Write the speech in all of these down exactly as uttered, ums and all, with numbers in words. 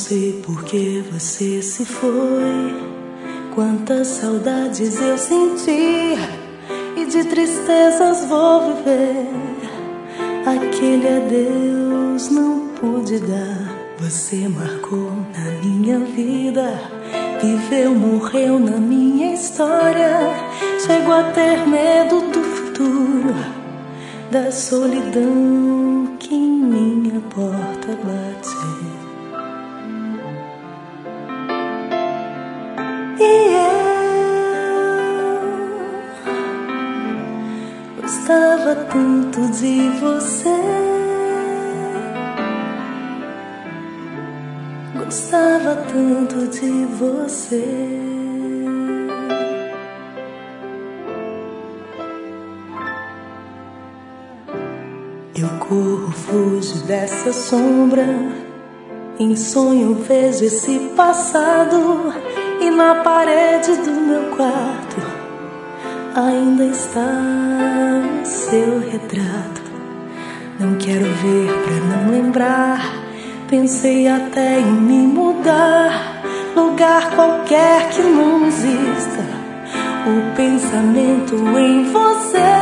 sei por que você se foi. Quantas saudades eu senti e de tristezas vou viver. Aquele adeus não pude dar. Você marcou na minha vida, viveu, morreu na minha história. Chego a ter medo do futuro, da solidão que em minha porta bate. E eu gostava tanto de você, gostava tanto de você. Eu corro, fujo dessa sombra, em sonho vejo esse passado, e na parede do meu quarto ainda está o seu retrato. Não quero ver pra não lembrar, pensei até em me mudar, lugar qualquer que não exista o pensamento em você.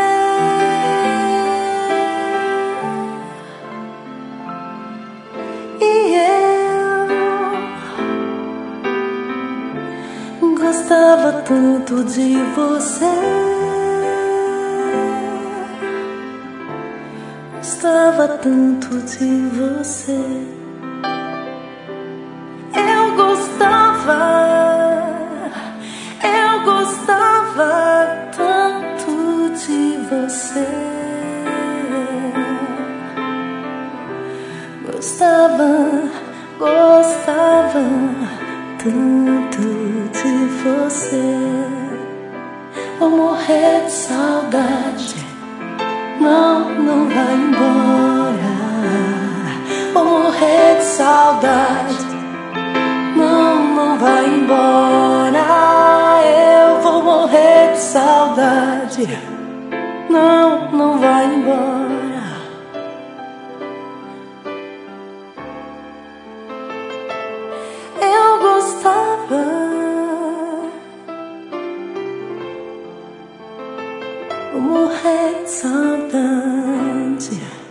Gostava tanto de você, gostava tanto de você. Eu gostava, eu gostava tanto de você. Gostava, gostava tanto de você. Vou morrer de saudade, não, não vai embora. Vou morrer de saudade, não, não vai embora. Eu vou morrer de saudade, não, não vai embora. Eu gostava, vou morrer de saudade.